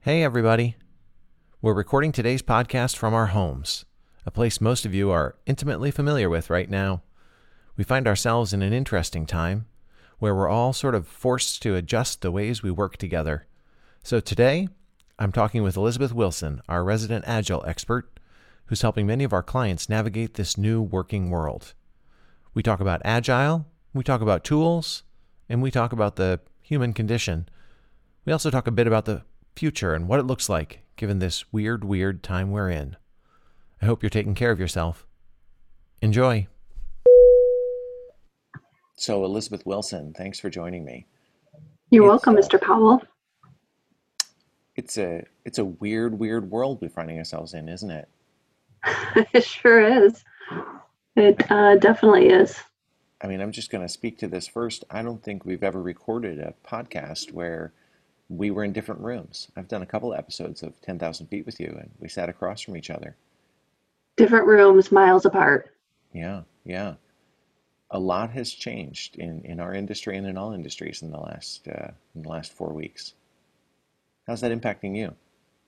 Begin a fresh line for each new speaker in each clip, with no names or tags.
Hey, everybody. We're recording today's podcast from our homes, a place most of you are intimately familiar with right now. We find ourselves in an interesting time where we're all sort of forced to adjust the ways we work together. So today, I'm talking with Elizabeth Wilson, our resident Agile expert, who's helping many of our clients navigate this new working world. We talk about Agile, we talk about tools, and we talk about the human condition. We also talk a bit about the future and what it looks like given this weird time we're in. I hope you're taking care of yourself. Enjoy. So, Elizabeth Wilson, thanks for joining me.
You're welcome, Mr. Powell.
It's a weird world we're finding ourselves in, isn't it?
It sure is. It definitely is.
I mean, I'm just going to speak to this first. I don't think we've ever recorded a podcast where we were in different rooms. I've done a couple episodes of 10,000 Feet with you, and we sat across from each other.
Different rooms, miles apart.
Yeah. A lot has changed in our industry and in all industries in the last 4 weeks. How's that impacting you?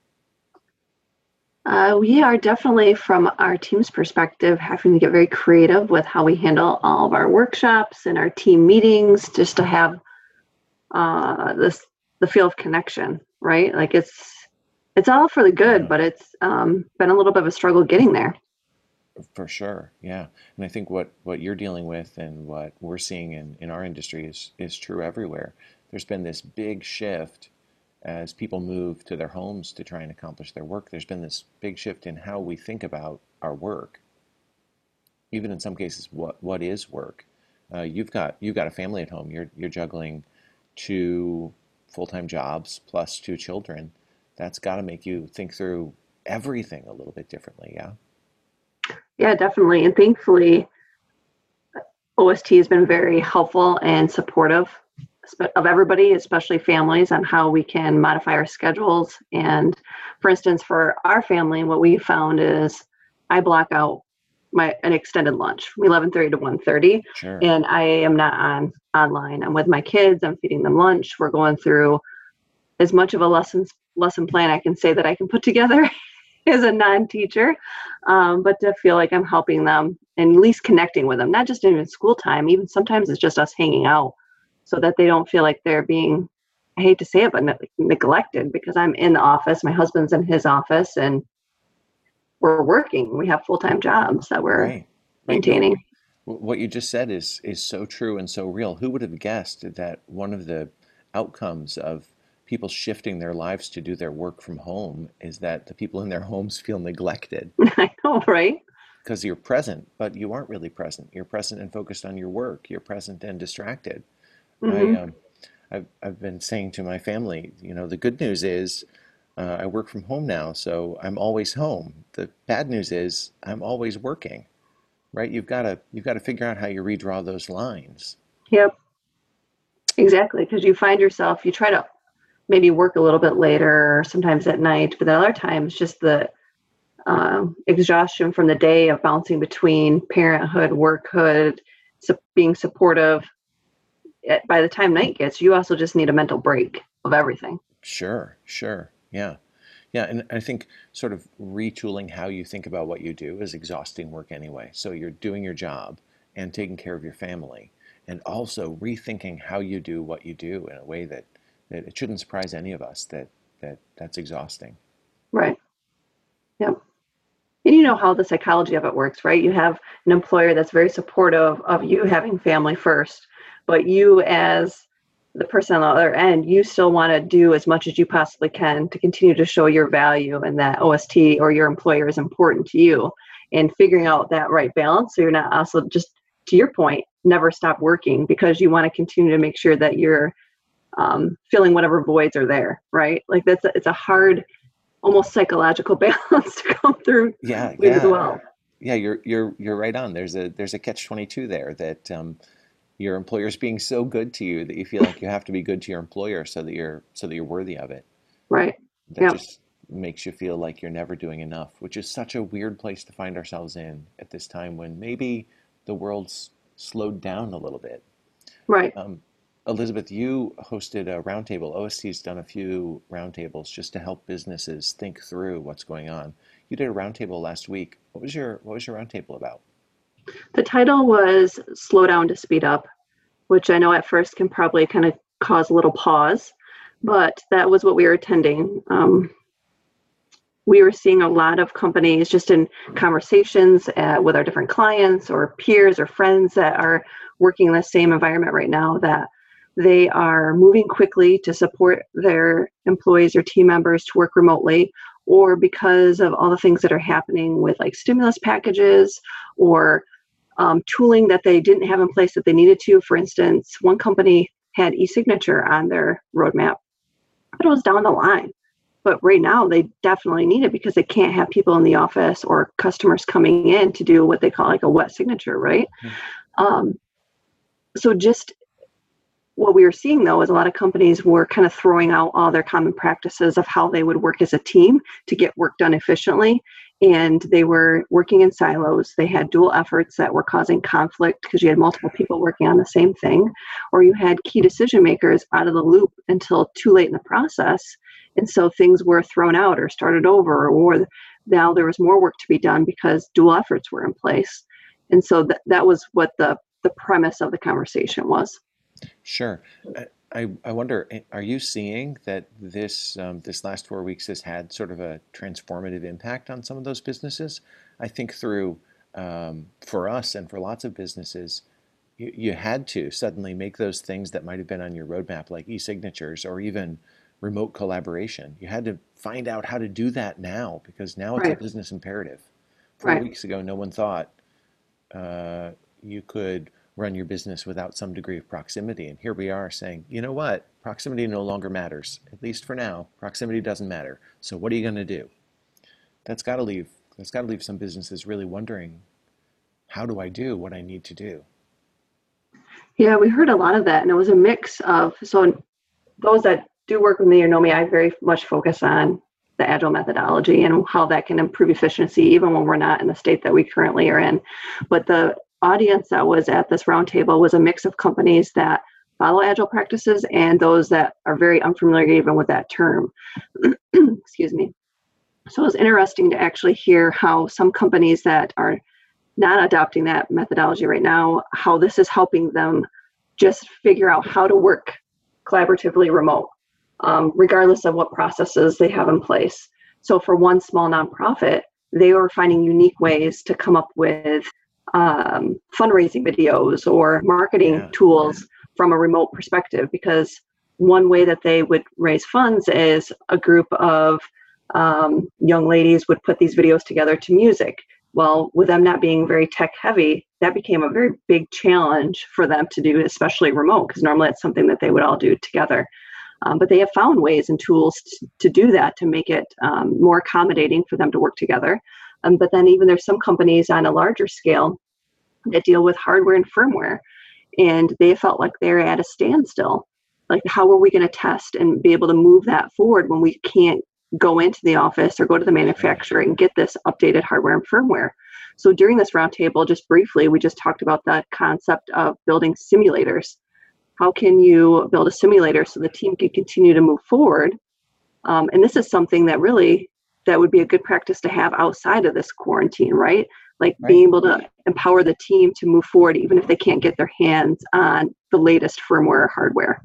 We are definitely, from our team's perspective, having to get very creative with how we handle all of our workshops and our team meetings, just to have the feel of connection, right? Like it's all for the good, but it's been a little bit of a struggle getting there.
For sure, yeah. And I think what you're dealing with and what we're seeing in our industry is true everywhere. There's been this big shift as people move to their homes to try and accomplish their work. There's been this big shift in how we think about our work. Even in some cases, what is work? You've got a family at home. You're juggling two full-time jobs plus two children. That's got to make you think through everything a little bit differently, yeah?
Yeah, definitely. And thankfully, OST has been very helpful and supportive of everybody, especially families, on how we can modify our schedules. And for instance, for our family, what we found is I block out an extended lunch from 11:30 to 1:30,
Sure.
and I am not online. I'm with my kids. I'm feeding them lunch. We're going through as much of a lesson plan I can say that I can put together as a non-teacher, but to feel like I'm helping them and at least connecting with them, not just in school time. Even sometimes it's just us hanging out, so that they don't feel like they're being, I hate to say it, but neglected, because I'm in the office, my husband's in his office, and we're working. We have full-time jobs that we're
Right. Right. No,
maintaining.
what you just said is so true and so real. Who would have guessed that one of the outcomes of people shifting their lives to do their work from home is that the people in their homes feel neglected
I know, right?
because you're present, but you aren't really present. You're present and focused on your work. You're present and distracted. I
Hmm.
I've been saying to my family, the good news is I work from home now, so I'm always home. The bad news is I'm always working, right? You've got to figure out how you redraw those lines.
Yep, exactly. Because you find yourself, you try to maybe work a little bit later, sometimes at night, but at other times, just the exhaustion from the day of bouncing between parenthood, workhood, being supportive. By the time night gets, you also just need a mental break of everything.
Sure. Yeah. Yeah, and I think sort of retooling how you think about what you do is exhausting work anyway. So you're doing your job and taking care of your family, and also rethinking how you do what you do in a way that it shouldn't surprise any of us that's exhausting.
Right. Yep. And you know how the psychology of it works, right? You have an employer that's very supportive of you having family first, but you, as the person on the other end, you still want to do as much as you possibly can to continue to show your value, and that OST or your employer is important to you, and figuring out that right balance, so you're not also, just to your point, never stop working, because you want to continue to make sure that you're filling whatever voids are there, right? Like it's a hard, almost psychological balance to come through
Yeah,
with as
yeah,
well.
yeah. You're right on. There's a catch-22 there that your employer's being so good to you that you feel like you have to be good to your employer so that you're worthy of it.
Right.
That
Yep.
just makes you feel like you're never doing enough, which is such a weird place to find ourselves in at this time when maybe the world's slowed down a little bit.
Right.
Um, Elizabeth, you hosted a roundtable. OST's done a few roundtables just to help businesses think through what's going on. You did a roundtable last week. What was your roundtable about?
The title was Slow Down to Speed Up, which I know at first can probably kind of cause a little pause, but that was what we were attending. We were seeing a lot of companies just in conversations with our different clients or peers or friends that are working in the same environment right now, that they are moving quickly to support their employees or team members to work remotely, or because of all the things that are happening with like stimulus packages or tooling that they didn't have in place that they needed to. For instance, one company had e-signature on their roadmap, but it was down the line. But right now, they definitely need it because they can't have people in the office or customers coming in to do what they call like a wet signature, right?
Mhm.
Um, so just what we were seeing though is a lot of companies were kind of throwing out all their common practices of how they would work as a team to get work done efficiently. And they were working in silos. They had dual efforts that were causing conflict because you had multiple people working on the same thing, or you had key decision makers out of the loop until too late in the process. And so things were thrown out or started over, or now there was more work to be done because dual efforts were in place. And so that was what the premise of the conversation was.
Sure. I wonder, are you seeing that this last 4 weeks has had sort of a transformative impact on some of those businesses? I think through for us and for lots of businesses, you had to suddenly make those things that might have been on your roadmap, like e-signatures or even remote collaboration. You had to find out how to do that now because now it's a
Right,
business imperative. Four
right.
weeks ago, no one thought you could run your business without some degree of proximity. And here we are saying, you know what? Proximity no longer matters. At least for now, proximity doesn't matter. So what are you going to do? That's got to leave. That's got to leave some businesses really wondering, how do I do what I need to do?
Yeah, we heard a lot of that, and it was a mix of, so those that do work with me or know me, I very much focus on the agile methodology and how that can improve efficiency even when we're not in the state that we currently are in. But the audience that was at this roundtable was a mix of companies that follow agile practices and those that are very unfamiliar even with that term. Excuse me. So it was interesting to actually hear how some companies that are not adopting that methodology right now, how this is helping them just figure out how to work collaboratively remote, regardless of what processes they have in place. So for one small nonprofit, they were finding unique ways to come up with fundraising videos or marketing
Yeah.
tools from a remote perspective, because one way that they would raise funds is a group of young ladies would put these videos together to music. Well, with them not being very tech heavy, that became a very big challenge for them to do, especially remote, because normally it's something that they would all do together. But they have found ways and tools to do that to make it more accommodating for them to work together. But then even there's some companies on a larger scale that deal with hardware and firmware, and they felt like they're at a standstill. Like, how are we going to test and be able to move that forward when we can't go into the office or go to the
Right.
manufacturer and get this updated hardware and firmware? So during this roundtable, just briefly, we just talked about that concept of building simulators. How can you build a simulator so the team can continue to move forward? And this is something that really that would be a good practice to have outside of this quarantine, right? Like
Right.
being able to empower the team to move forward, even if they can't get their hands on the latest firmware or hardware.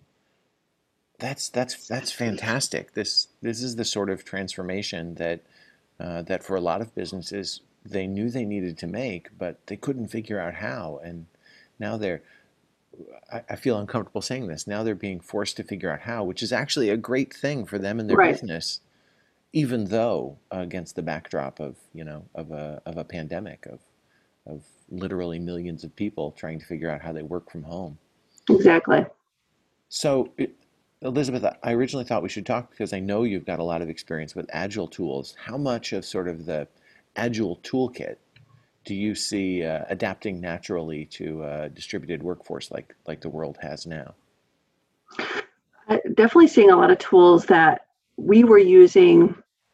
That's fantastic. This is the sort of transformation that for a lot of businesses they knew they needed to make, but they couldn't figure out how. And now I feel uncomfortable saying this. Now they're being forced to figure out how, which is actually a great thing for them and their
Right.
business, even though against the backdrop of of a pandemic of literally millions of people trying to figure out how they work from home.
Exactly.
So, Elizabeth, I originally thought we should talk because I know you've got a lot of experience with Agile tools. How much of sort of the Agile toolkit do you see adapting naturally to a distributed workforce like the world has now?
Definitely seeing a lot of tools that we were using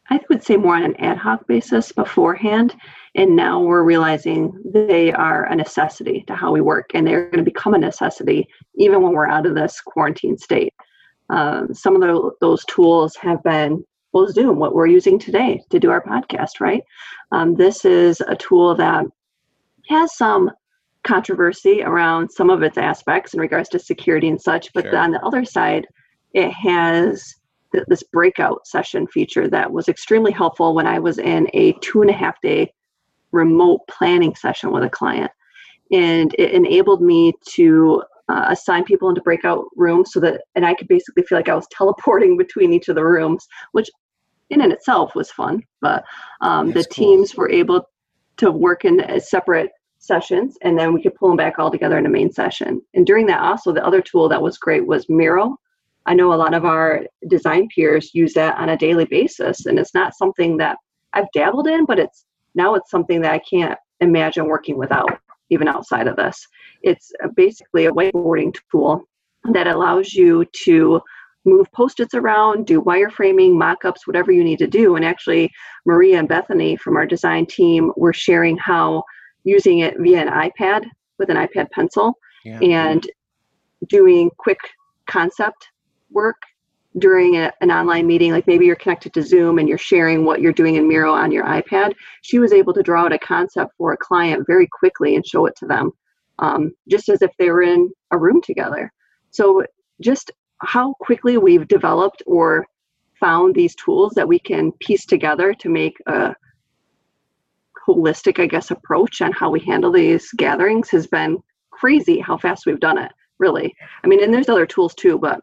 I would say more on an ad hoc basis beforehand. And now we're realizing they are a necessity to how we work, and they're going to become a necessity even when we're out of this quarantine state. Some of those tools have been, well, Zoom, what we're using today to do our podcast, right? This is a tool that has some controversy around some of its aspects in regards to security and such, but
Sure.
on the other side, it has this breakout session feature that was extremely helpful when I was in a 2.5 day remote planning session with a client. And it enabled me to assign people into breakout rooms and I could basically feel like I was teleporting between each of the rooms, which in and itself was fun. But the
That's cool.
teams were able to work in separate sessions, and then we could pull them back all together in a main session. And during that, also, the other tool that was great was Miro. I know a lot of our design peers use that on a daily basis, and it's not something that I've dabbled in, but it's something that I can't imagine working without, even outside of this. It's basically a whiteboarding tool that allows you to move Post-its around, do wireframing, mock-ups, whatever you need to do. And actually, Maria and Bethany from our design team were sharing how using it via an iPad with an iPad pencil
Yeah.
and doing quick concept work during an online meeting, like maybe you're connected to Zoom and you're sharing what you're doing in Miro on your iPad. She was able to draw out a concept for a client very quickly and show it to them, just as if they were in a room together. So just how quickly we've developed or found these tools that we can piece together to make a holistic, I guess, approach on how we handle these gatherings has been crazy how fast we've done it, really. I mean, and there's other tools too, but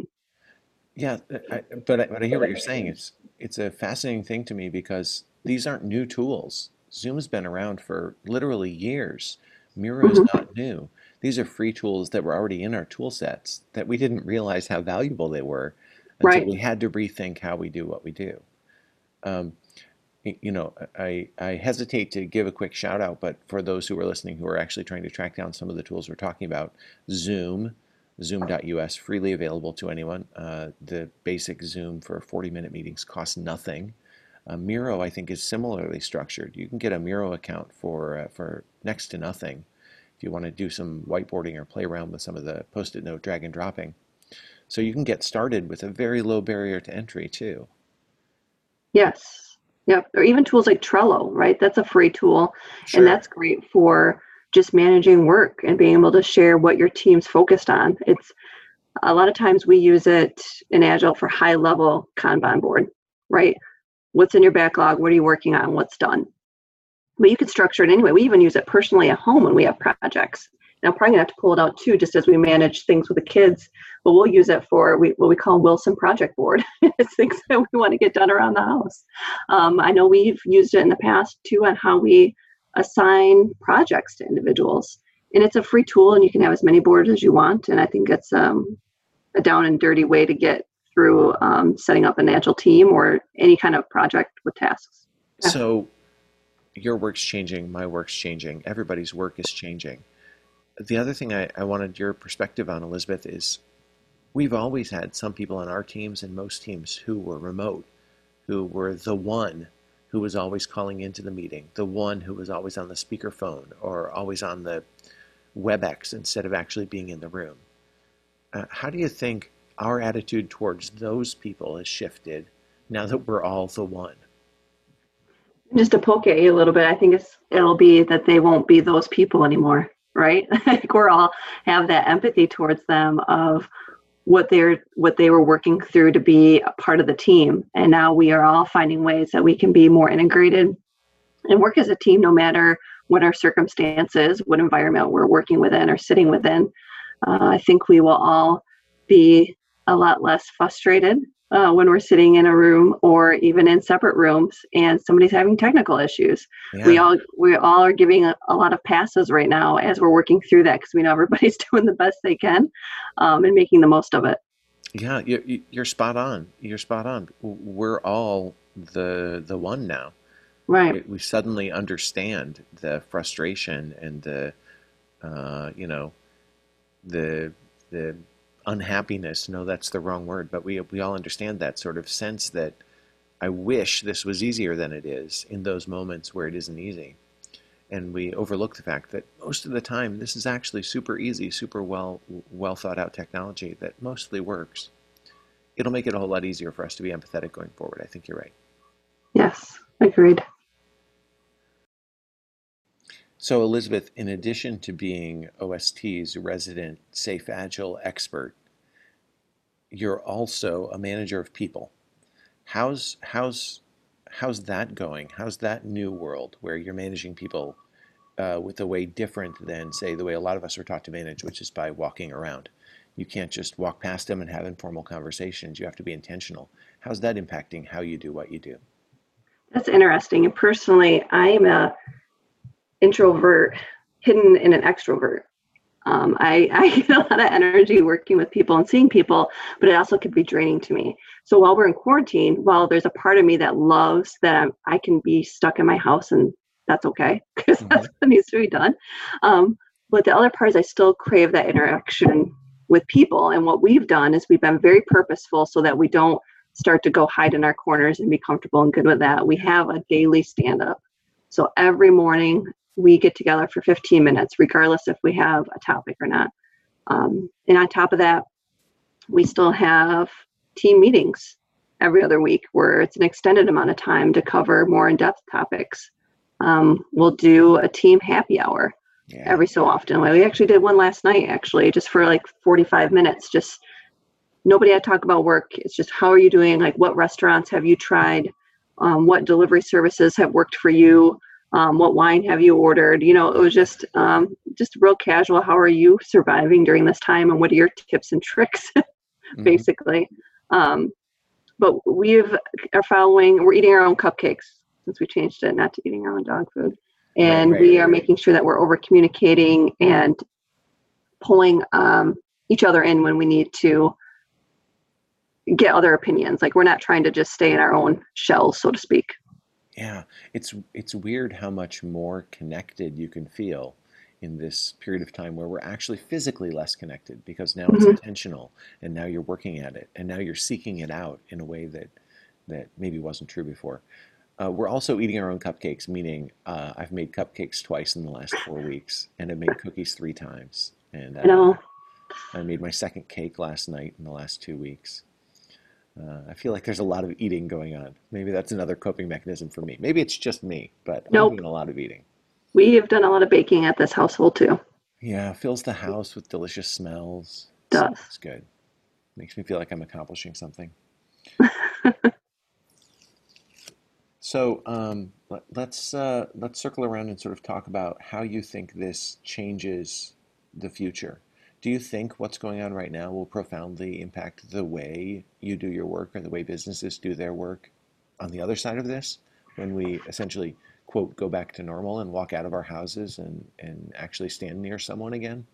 Yeah, but I hear what you're saying. It's a fascinating thing to me because these aren't new tools. Zoom's been around for literally years. Miro is
mhm,
not new. These are free tools that were already in our tool sets that we didn't realize how valuable they were until
right.
we had to rethink how we do what we do. Um, I hesitate to give a quick shout out, but for those who are listening who are actually trying to track down some of the tools we're talking about, Zoom, Zoom.us, freely available to anyone. The basic Zoom for 40-minute meetings costs nothing. Miro, I think, is similarly structured. You can get a Miro account for next to nothing if you want to do some whiteboarding or play around with some of the post-it note drag and dropping. So you can get started with a very low barrier to entry too.
Yes. Yep. Or even tools like Trello, right? That's a free tool. And
Sure.
that's great for just managing work and being able to share what your team's focused on. It's a lot of times we use it in Agile for high level Kanban board, right? What's in your backlog? What are you working on? What's done? But you can structure it anyway. We even use it personally at home when we have projects. Now, I'm probably gonna have to pull it out too, just as we manage things with the kids. But we'll use it for what we call Wilson Project Board. It's things that we want to get done around the house. I know we've used it in the past too on how we assign projects to individuals. And it's a free tool, and you can have as many boards as you want. And I think it's a down and dirty way to get through setting up an agile team or any kind of project with tasks. Yeah.
So your work's changing, my work's changing, everybody's work is changing. The other thing I wanted your perspective on, Elizabeth, is we've always had some people on our teams and most teams who were remote, who were the one who was always calling into the meeting, the one who was always on the speakerphone or always on the WebEx instead of actually being in the room. How do you think our attitude towards those people has shifted now that we're all the one?
Just to poke at you a little bit, I think it'll be that they won't be those people anymore, right? I think we're all have that empathy towards them of what they were working through to be a part of the team, and now we are all finding ways that we can be more integrated and work as a team, no matter what our circumstances, what environment we're working within or sitting within. I think we will all be a lot less frustrated when we're sitting in a room or even in separate rooms and somebody's having technical issues. We
Yeah,
all are giving a lot of passes right now as we're working through that because we know everybody's doing the best they can and making the most of it.
yeah, you're spot on. You're spot on. We're all the one now.
Right.
We suddenly understand the frustration and you know, the unhappiness. No, that's the wrong word, but we all understand that sort of sense that I wish this was easier than it is in those moments where it isn't easy. And we overlook the fact that most of the time this is actually super easy, super well thought out technology that mostly works. It'll make it a whole lot easier for us to be empathetic going forward. I think you're right.
Yes, agreed.
So Elizabeth, in addition to being OST's resident safe agile expert, you're also a manager of people. How's that going? How's that new world where you're managing people with a way different than, say, the way a lot of us are taught to manage, which is by walking around? You can't just walk past them and have informal conversations. You have to be intentional. How's that impacting how you do what you do?
That's interesting. And personally, I am a introvert hidden in an extrovert. I get a lot of energy working with people and seeing people, but it also could be draining to me. So while we're in quarantine, while there's a part of me that loves that I can be stuck in my house, and that's okay because that's what needs to be done. But the other part is I still crave that interaction with people. And what we've done is we've been very purposeful so that we don't start to go hide in our corners and be comfortable and good with that. We have a daily stand-up. So every morning we get together for 15 minutes, regardless if we have a topic or not. And on top of that, we still have team meetings every other week where it's an extended amount of time to cover more in-depth topics. We'll do a team happy hour every so often. We actually did one last night, actually, just for like 45 minutes. Just nobody had to talk about work. It's just, how are you doing? Like, what restaurants have you tried? What delivery services have worked for you? What wine have you ordered? You know, it was just real casual. How are you surviving during this time? And what are your tips and tricks, basically? But we're eating our own cupcakes since we changed it, not to eating our own dog food. And we are making sure that we're over communicating and pulling each other in when we need to get other opinions. Like, we're not trying to just stay in our own shells, so to speak.
Yeah, it's weird how much more connected you can feel in this period of time where we're actually physically less connected, because now it's intentional, and now you're working at it, and now you're seeking it out in a way that maybe wasn't true before. We're also eating our own cupcakes, meaning I've made cupcakes twice in the last 4 weeks, and I've made cookies 3 times. And I made my second cake last night in the last 2 weeks. I feel like there's a lot of eating going on. Maybe that's another coping mechanism for me. Maybe it's just me, but
Nope.
I'm doing a lot of eating.
We have done a lot of baking at this household too.
Yeah, fills the house with delicious smells.
Does.
It's good. Makes me feel like I'm accomplishing something. So let's circle around and sort of talk about how you think this changes the future. Do you think what's going on right now will profoundly impact the way you do your work or the way businesses do their work on the other side of this, when we essentially, quote, go back to normal and walk out of our houses and actually stand near someone again?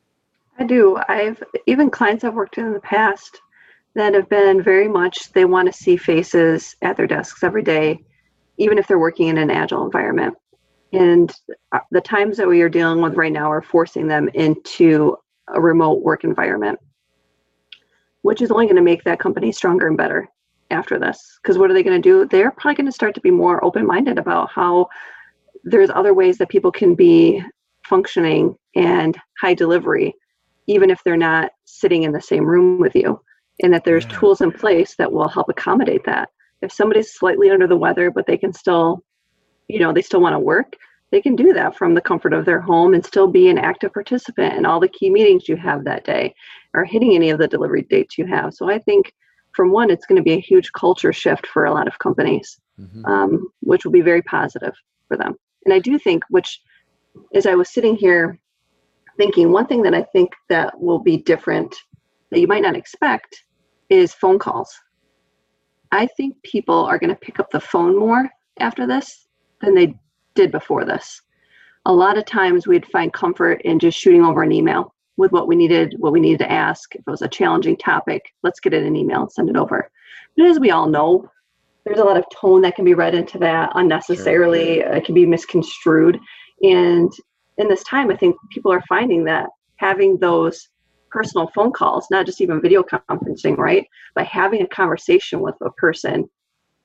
I do. I've even clients I've worked with in the past that have been very much, they want to see faces at their desks every day, even if they're working in an agile environment. And the times that we are dealing with right now are forcing them into a remote work environment, which is only going to make that company stronger and better after this. Because what are they going to do? They're probably going to start to be more open-minded about how there's other ways that people can be functioning and high delivery, even if they're not sitting in the same room with you, and that there's tools in place that will help accommodate that. If somebody's slightly under the weather, but they can still, they still want to work, they can do that from the comfort of their home and still be an active participant in all the key meetings you have that day, or hitting any of the delivery dates you have. So I think, from one, it's going to be a huge culture shift for a lot of companies, which will be very positive for them. And I do think, which, as I was sitting here thinking, one thing that I think that will be different that you might not expect is phone calls. I think people are going to pick up the phone more after this than they did before this. A lot of times we'd find comfort in just shooting over an email with what we needed to ask. If it was a challenging topic, let's get it in an email and send it over. But as we all know, there's a lot of tone that can be read into that unnecessarily. Sure. It can be misconstrued. And in this time, I think people are finding that having those personal phone calls, not just even video conferencing, right? But having a conversation with a person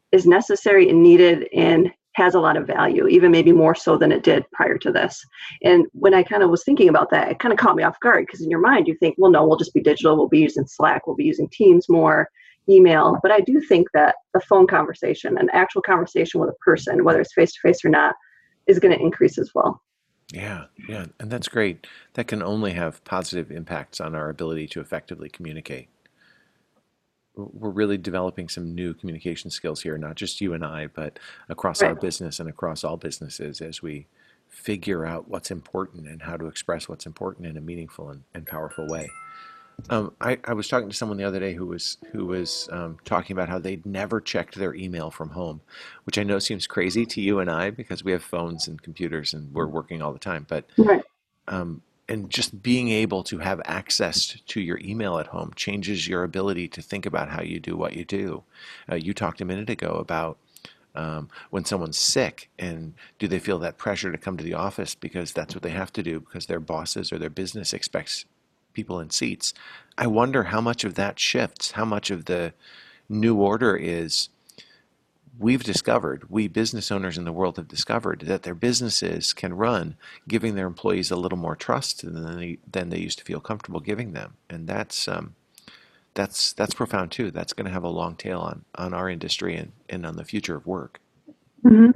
is necessary and needed and has a lot of value, even maybe more so than it did prior to this. And when I kind of was thinking about that, it kind of caught me off guard, because in your mind you think, well, no, we'll just be digital. We'll be using Slack. We'll be using Teams more, email. But I do think that the phone conversation, an actual conversation with a person, whether it's face-to-face or not, is going to increase as well.
Yeah, yeah. And that's great. That can only have positive impacts on our ability to effectively communicate. We're really developing some new communication skills here, not just you and I, but across our
Right.
business and across all businesses, as we figure out what's important and how to express what's important in a meaningful and powerful way. I was talking to someone the other day who was talking about how they'd never checked their email from home, which I know seems crazy to you and I because we have phones and computers and we're working all the time. But
Right.
and just being able to have access to your email at home changes your ability to think about how you do what you do. You talked a minute ago about when someone's sick, and do they feel that pressure to come to the office because that's what they have to do because their bosses or their business expects people in seats. I wonder how much of that shifts, how much of the new order is we've discovered, we business owners in the world have discovered that their businesses can run giving their employees a little more trust than they used to feel comfortable giving them. And that's profound too. That's going to have a long tail on our industry and on the future of work.
Hmm.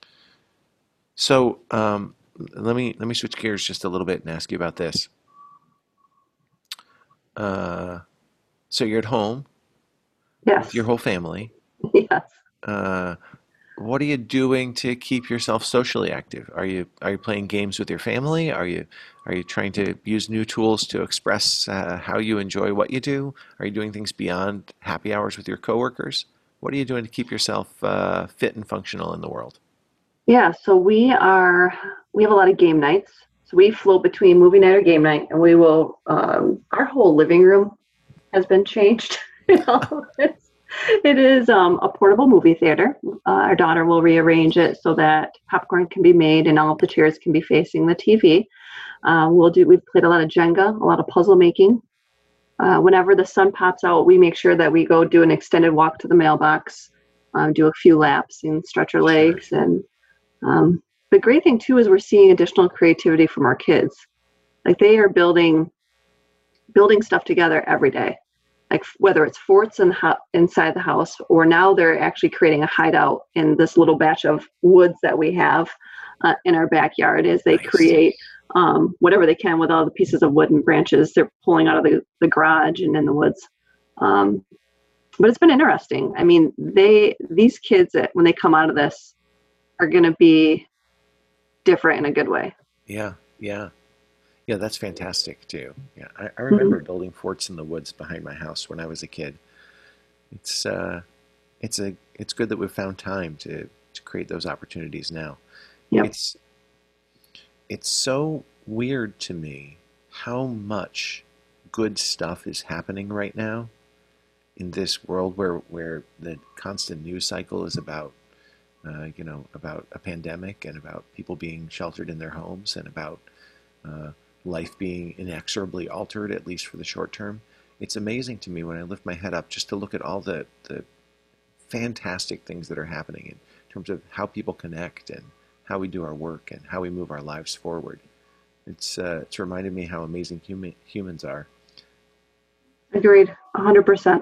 So let me switch gears just a little bit and ask you about this. Uh, so you're at home with
Yes.
your whole family.
Yes.
Uh, what are you doing to keep yourself socially active? Are you playing games with your family? Are you trying to use new tools to express how you enjoy what you do? Are you doing things beyond happy hours with your coworkers? What are you doing to keep yourself fit and functional in the world?
Yeah. So we have a lot of game nights. So we float between movie night or game night, and we will, our whole living room has been changed. You know, it is a portable movie theater. Our daughter will rearrange it so that popcorn can be made and all of the chairs can be facing the TV. We've played a lot of Jenga, a lot of puzzle making. Whenever the sun pops out, we make sure that we go do an extended walk to the mailbox, do a few laps and stretch our
Sure.
legs. And the great thing too is we're seeing additional creativity from our kids. Like they are building stuff together every day, like whether it's forts inside the house, or now they're actually creating a hideout in this little batch of woods that we have in our backyard, as they
Nice.
create whatever they can with all the pieces of wood and branches they're pulling out of the garage and in the woods. Um, but it's been interesting. I mean, these kids, when they come out of this, are going to be different in a good way.
Yeah, yeah. Yeah, that's fantastic too. Yeah, I
Hmm.
remember building forts in the woods behind my house when I was a kid. It's it's good that we've found time to create those opportunities now.
Yep.
It's it's so weird to me how much good stuff is happening right now in this world where the constant news cycle is about about a pandemic and about people being sheltered in their homes and about uh, life being inexorably altered, at least for the short term. It's amazing to me when I lift my head up just to look at all the fantastic things that are happening in terms of how people connect and how we do our work and how we move our lives forward. It's reminded me how amazing humans are.
Agreed. 100%.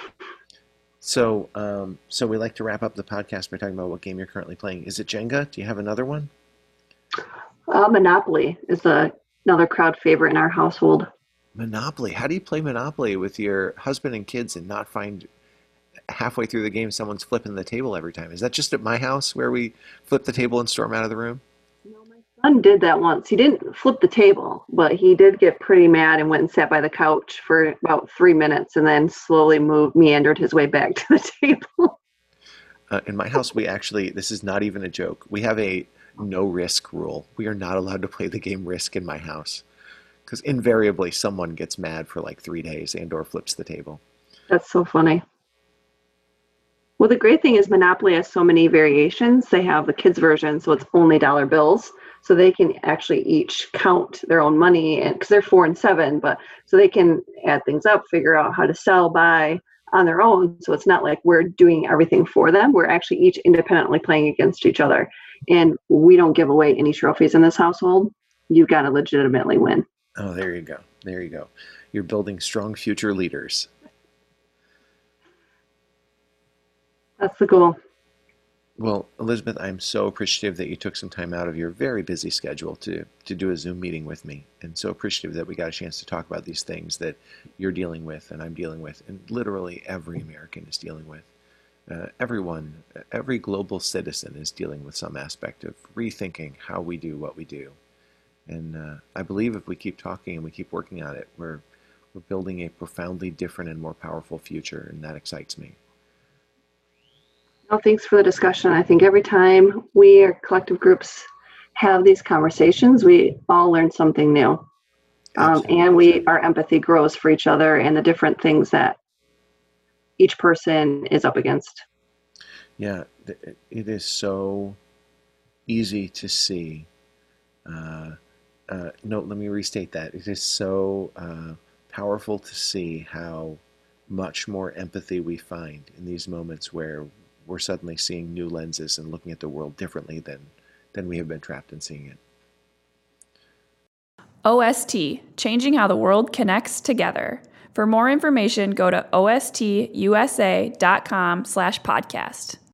So we like to wrap up the podcast by talking about what game you're currently playing. Is it Jenga? Do you have another one?
Monopoly is another crowd favorite in our household.
Monopoly. How do you play Monopoly with your husband and kids and not find halfway through the game someone's flipping the table every time? Is that just at my house where we flip the table and storm out of the room?
No, my son did that once. He didn't flip the table, but he did get pretty mad and went and sat by the couch for about 3 minutes and then slowly meandered his way back to the table.
In my house, we actually, this is not even a joke. We have a no risk rule. We are not allowed to play the game Risk in my house because invariably someone gets mad for like 3 days and or flips the table.
That's so funny. Well, the great thing is Monopoly has so many variations. They have the kids version, so it's only dollar bills. So they can actually each count their own money, and because they're 4 and 7, but so they can add things up, figure out how to sell, buy. on their own. So it's not like we're doing everything for them. We're actually each independently playing against each other. And we don't give away any trophies in this household. You've got to legitimately win.
Oh, there you go. There you go. You're building strong future leaders.
That's the goal.
Well, Elizabeth, I'm so appreciative that you took some time out of your very busy schedule to do a Zoom meeting with me, and so appreciative that we got a chance to talk about these things that you're dealing with and I'm dealing with, and literally every American is dealing with. Everyone, every global citizen is dealing with some aspect of rethinking how we do what we do. And I believe if we keep talking and we keep working on it, we're building a profoundly different and more powerful future, and that excites me.
Well, thanks for the discussion. I think every time we or collective groups have these conversations, we all learn something new. And our empathy grows for each other and the different things that each person is up against.
Yeah, it is so easy to see. No, let me restate that. It is so powerful to see how much more empathy we find in these moments where we're suddenly seeing new lenses and looking at the world differently than we have been trapped in seeing it.
OST, changing how the world connects together. For more information, go to ostusa.com/podcast.